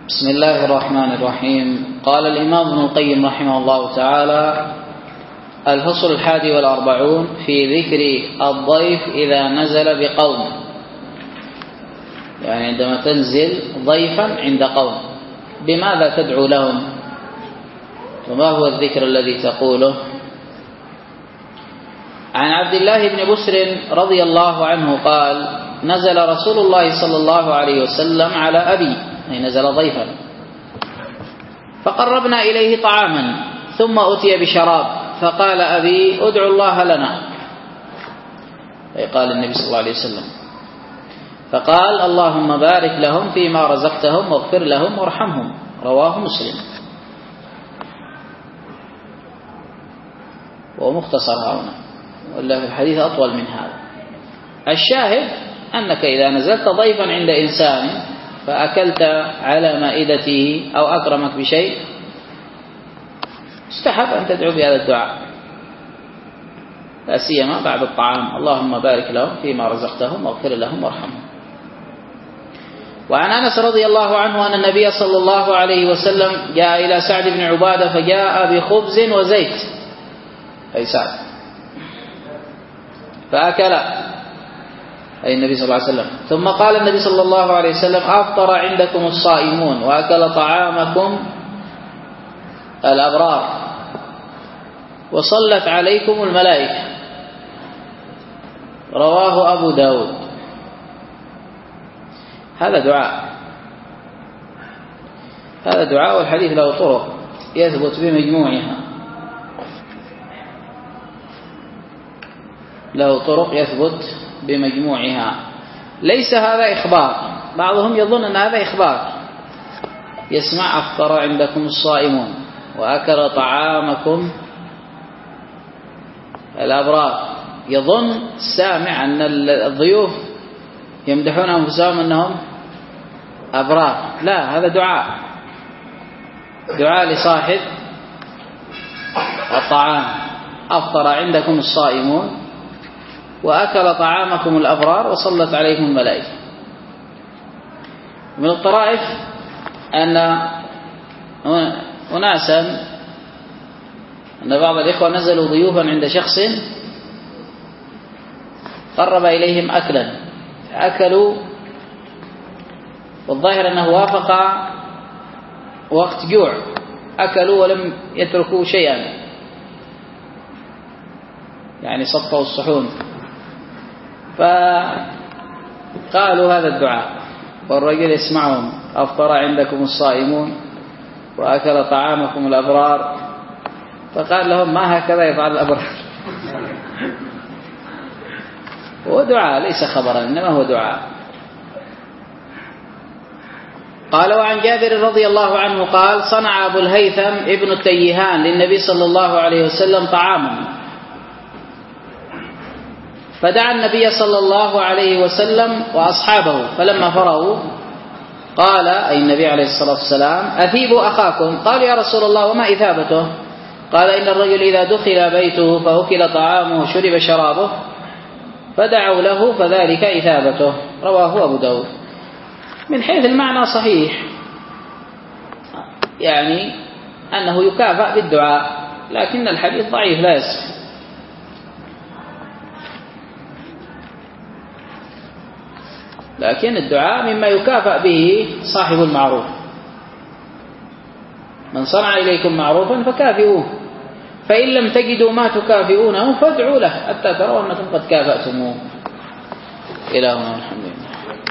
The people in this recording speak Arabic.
بسم الله الرحمن الرحيم. قال الإمام ابن القيم رحمه الله تعالى: الفصل 41 في ذكر الضيف إذا نزل بقوم، يعني عندما تنزل ضيفا عند قوم بماذا تدعو لهم، وما هو الذكر الذي تقوله؟ عن عبد الله بن بسر رضي الله عنه قال: نزل رسول الله صلى الله عليه وسلم على أبي، أي نزل ضيفا، فقربنا إليه طعاما ثم أتي بشراب، فقال أبي: ادعوا الله لنا، أي قال النبي صلى الله عليه وسلم، فقال: اللهم بارك لهم فيما رزقتهم واغفر لهم وارحمهم. رواه مسلم. ومختصر هنا، ولا في الحديث أطول من هذا. الشاهد أنك إذا نزلت ضيفا عند إنسان فأكلت على مائدته أو أكرمك بشيء، استحب أن تدعو بهذا الدعاء، لا سيما بعد الطعام: اللهم بارك لهم فيما رزقتهم واغفر لهم وارحمهم. وعن أنس رضي الله عنه أن النبي صلى الله عليه وسلم جاء إلى سعد بن عبادة فجاء بخبز وزيت، أي سعد، فأكل، أي النبي صلى الله عليه وسلم، ثم قال النبي صلى الله عليه وسلم: أفطر عندكم الصائمون وأكل طعامكم الأبرار وصلت عليكم الملائكة. رواه أبو داود. هذا دعاء، والحديث له طرق يثبت بمجموعها، ليس هذا إخبار. بعضهم يظن أن هذا إخبار، يسمع: أفطر عندكم الصائمون وأكل طعامكم الأبرار، يظن السامع أن الضيوف يمدحون أنفسهم أنهم أبرار. لا، هذا دعاء لصاحب الطعام: أفطر عندكم الصائمون وأكل طعامكم الأبرار وصلت عليكم الملائكة. من الطرائف أن بعض الإخوة نزلوا ضيوفا عند شخص، قرب إليهم أكلا، أكلوا، والظاهر أنه وافق وقت جوع، أكلوا ولم يتركوا شيئا، يعني صفوا الصحون، فقالوا هذا الدعاء، والرجل يسمعهم: أفطر عندكم الصائمون وأكل طعامكم الأبرار، فقال لهم: ما هكذا يفعل الأبرار. هو دعاء ليس خبرا، إنما هو دعاء. قال: وعن جابر رضي الله عنه قال: صنع أبو الهيثم ابن التيهان للنبي صلى الله عليه وسلم طعاما، فدعا النبي صلى الله عليه وسلم وأصحابه، فلما فرغوا قال، أي النبي عليه الصلاة والسلام: أثيبوا أخاكم. قال: يا رسول الله وما إثابته؟ قال: إن الرجل إذا دخل بيته فأكل طعامه وشرب شرابه فدعوا له فذلك إثابته. رواه أبو داود. من حيث المعنى صحيح، يعني أنه يكافأ بالدعاء، لكن الحديث ضعيف لا يصح. لكن الدعاء مما يكافأ به صاحب المعروف: من صنع إليكم معروفا فكافئوه، فإن لم تجدوا ما تكافئونه فادعوا له حتى تروا أنكم قد كافأتموه. إلهنا الحمد لله.